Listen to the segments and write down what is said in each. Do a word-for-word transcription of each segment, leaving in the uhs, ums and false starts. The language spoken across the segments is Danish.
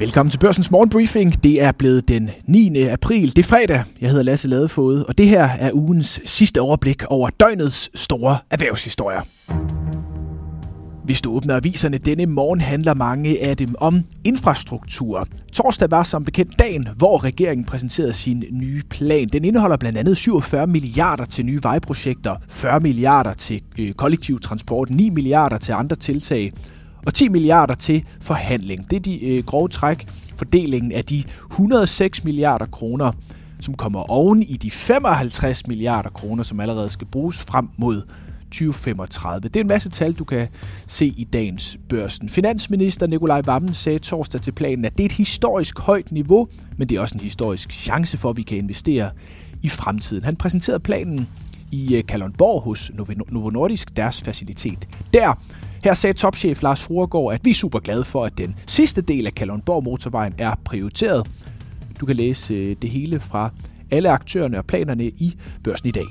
Velkommen til Børsens Morgenbriefing. Det er blevet den niende april. Det er fredag. Jeg hedder Lasse Ladefoged, og det her er ugens sidste overblik over døgnets store erhvervshistorier. Hvis du åbner aviserne denne morgen, handler mange af dem om infrastruktur. Torsdag var som bekendt dagen, hvor regeringen præsenterede sin nye plan. Den indeholder blandt andet syvogfyrre milliarder til nye vejprojekter, fyrre milliarder til øh, kollektiv transport, ni milliarder til andre tiltag og ti milliarder til forhandling. Det er de øh, grove træk. Fordelingen af de et hundrede og seks milliarder kroner, som kommer oven i de femoghalvtreds milliarder kroner, som allerede skal bruges frem mod tyve femogtredive. Det er en masse tal, du kan se i dagens Børsen. Finansminister Nicolai Wammen sagde torsdag til planen, at det er et historisk højt niveau, men det er også en historisk chance for, at vi kan investere i fremtiden. Han præsenterede planen i Kalundborg hos Novo Nordisk, deres facilitet. Der, her sagde topchef Lars Fruergaard, at vi er super glade for, at den sidste del af Kalundborg motorvejen er prioriteret. Du kan læse det hele fra alle aktørerne og planerne i Børsen i dag,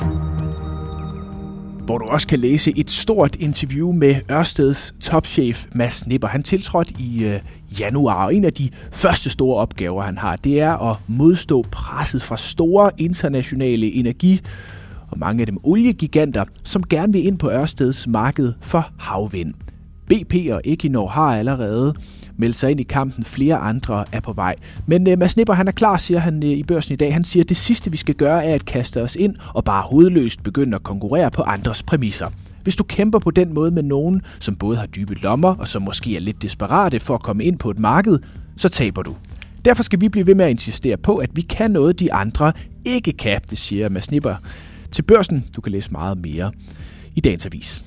hvor du også kan læse et stort interview med Ørsteds topchef Mads Nipper. Han tiltrådte i øh, januar, og en af de første store opgaver, han har, det er at modstå presset fra store internationale energi- og mange af dem oliegiganter, som gerne vil ind på Ørsteds marked for havvind. B P og Equinor har allerede meldt sig ind i kampen, flere andre er på vej. Men uh, Mads Nipper, han er klar, siger han uh, i Børsen i dag. Han siger, at det sidste vi skal gøre er at kaste os ind og bare hovedløst begynde at konkurrere på andres præmisser. Hvis du kæmper på den måde med nogen, som både har dybe lommer og som måske er lidt desperate for at komme ind på et marked, så taber du. Derfor skal vi blive ved med at insistere på, at vi kan noget, de andre ikke kan, det siger Mads Nipper til Børsen. Du kan læse meget mere i dagens avis.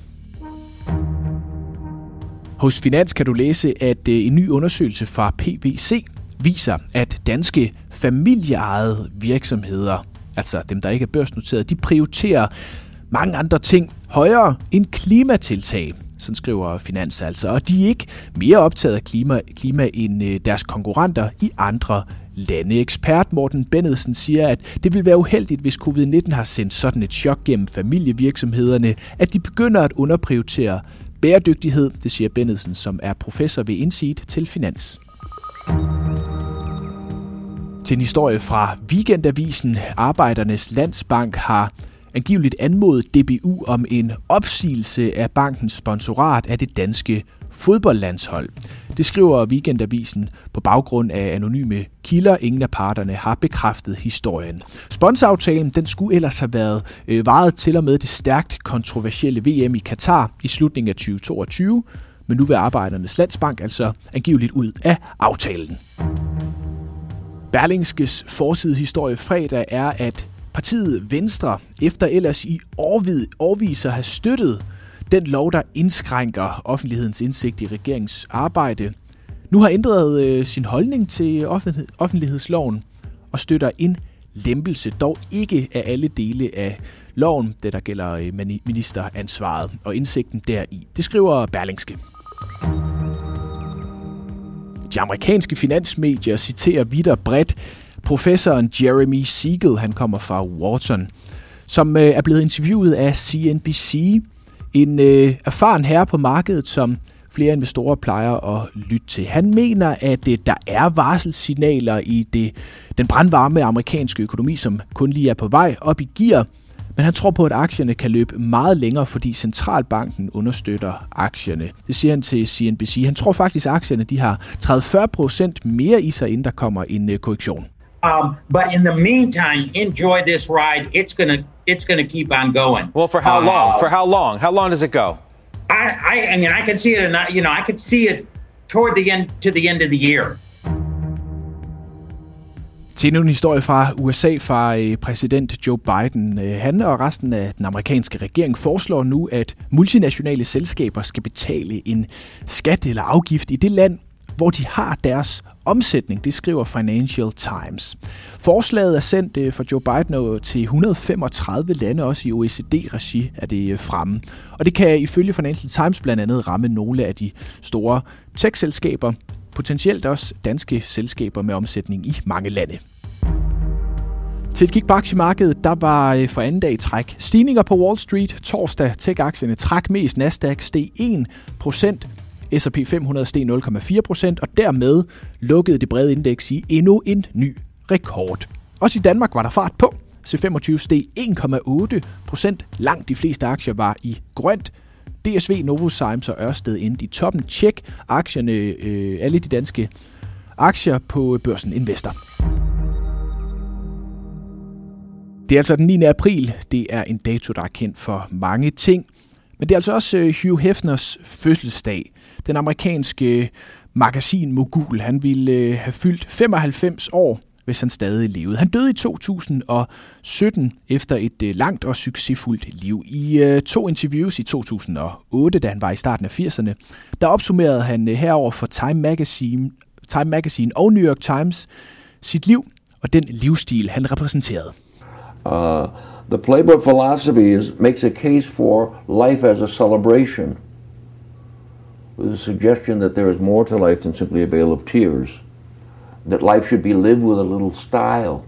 Hos Finans kan du læse, at en ny undersøgelse fra P V C viser, at danske familieejede virksomheder, altså dem, der ikke er børsnoteret, de prioriterer mange andre ting højere end klimatiltag. Sådan skriver Finans altså. Og de er ikke mere optaget af klima, klima end deres konkurrenter i andre lande. Ekspert Morten Bennedsen siger, at det vil være uheldigt, hvis covid nitten har sendt sådan et chok gennem familievirksomhederne, at de begynder at underprioritere bæredygtighed, det siger Bennedsen, som er professor ved Inseed til Finans. Til en historie fra Weekendavisen. Arbejdernes Landsbank har angiveligt anmodet D B U om en opsigelse af bankens sponsorat af det danske fodboldlandshold. Det skriver Weekendavisen på baggrund af anonyme kilder. Ingen af parterne har bekræftet historien. Sponsoraftalen den skulle ellers have været øh, varet til og med det stærkt kontroversielle V M i Katar i slutningen af tyve toogtyve, men nu vil Arbejdernes Landsbank altså angiveligt ud af aftalen. Berlingskes forsidehistorie fredag er, at partiet Venstre efter ellers i årvid, årviser have støttet den lov, der indskrænker offentlighedens indsigt i regeringens arbejde, nu har ændret øh, sin holdning til offentlighed, offentlighedsloven og støtter en lempelse, dog ikke af alle dele af loven, det der gælder øh, ministeransvaret og indsigten deri. Det skriver Berlingske. De amerikanske finansmedier citerer vidt og bredt professoren Jeremy Siegel, han kommer fra Wharton, som øh, er blevet interviewet af C N B C. En øh, erfaren herre på markedet, som flere investorer plejer at lytte til. Han mener, at øh, der er varselssignaler i det, den brandvarme amerikanske økonomi, som kun lige er på vej op i gear. Men han tror på, at aktierne kan løbe meget længere, fordi centralbanken understøtter aktierne. Det siger han til C N B C. Han tror faktisk, at aktierne de har tredive til fyrre procent mere i sig, inden der kommer en øh, korrektion. Um, but in the meantime, enjoy this ride. It's gonna, it's gonna keep on going. Well, for how uh, long? For how long? How long does it go? I, I, I mean, I can see it, and you know, I can see it toward the end, to the end of the year. Til endnu en historie fra U S A fra præsident Joe Biden. Han og resten af den amerikanske regering foreslår nu, at multinationale selskaber skal betale en skat eller afgift i det land, hvor de har deres omsætning. Det skriver Financial Times. Forslaget er sendt fra Joe Biden til et hundrede og femogtredive lande, også i O E C D-regi er det fremme. Og det kan ifølge Financial Times blandt andet ramme nogle af de store tech-selskaber, potentielt også danske selskaber med omsætning i mange lande. Til et kig på aktiemarkedet, der var for anden dag i træk stigninger på Wall Street. Torsdag tech-aktierne trak mest. Nasdaq steg en procent. S og P fem hundrede steg nul komma fire procent, og dermed lukkede det brede indeks i endnu en ny rekord. Også i Danmark var der fart på. C femogtyve steg en komma otte procent. Langt de fleste aktier var i grønt. D S V, Novozymes og Ørsted endte i toppen. Tjek aktierne, øh, alle de danske aktier på børsen Investor. Det er altså den niende april. Det er en dato, der er kendt for mange ting. Men det er altså også Hugh Hefners fødselsdag. Den amerikanske magasinmogul, han ville have fyldt femoghalvfems år, hvis han stadig levede. Han døde i to tusind og sytten efter et langt og succesfuldt liv. I to interviews i to tusind og otte, da han var i starten af firserne, der opsummerede han herover for Time Magazine, Time Magazine og New York Times sit liv og den livsstil, han repræsenterede. Uh, the Playbook philosophy is, makes a case for life as a celebration, with a suggestion that there is more to life than simply a bale of tears, that life should be lived with a little style,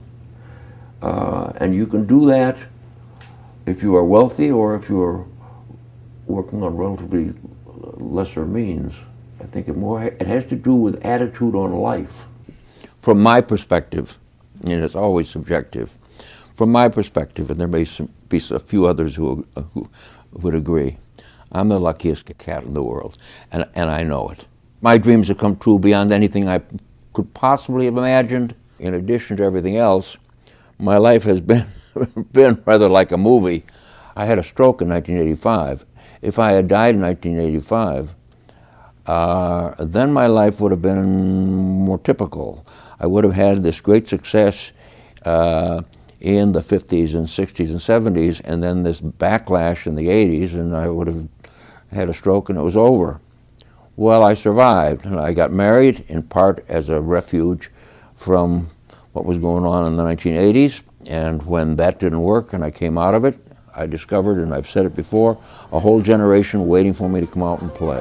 uh, and you can do that if you are wealthy or if you are working on relatively lesser means. I think it more it has to do with attitude on life. From my perspective, and it's always subjective, from my perspective, and there may be a few others who, who would agree, I'm the luckiest cat in the world, and, and I know it. My dreams have come true beyond anything I could possibly have imagined. In addition to everything else, my life has been, been rather like a movie. I had a stroke in nineteen eighty-five. If I had died in nineteen eighty-five, uh, then my life would have been more typical. I would have had this great success uh, in the fifties and sixties and seventies, and then this backlash in the eighties, and I would have had a stroke and it was over. Well, I survived, and I got married in part as a refuge from what was going on in the nineteen eighties, and when that didn't work and I came out of it, I discovered, and I've said it before, a whole generation waiting for me to come out and play.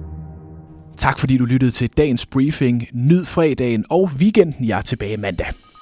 Tak fordi du lyttede til dagens briefing. Nyd fredagen og weekenden. Jeg er tilbage mandag.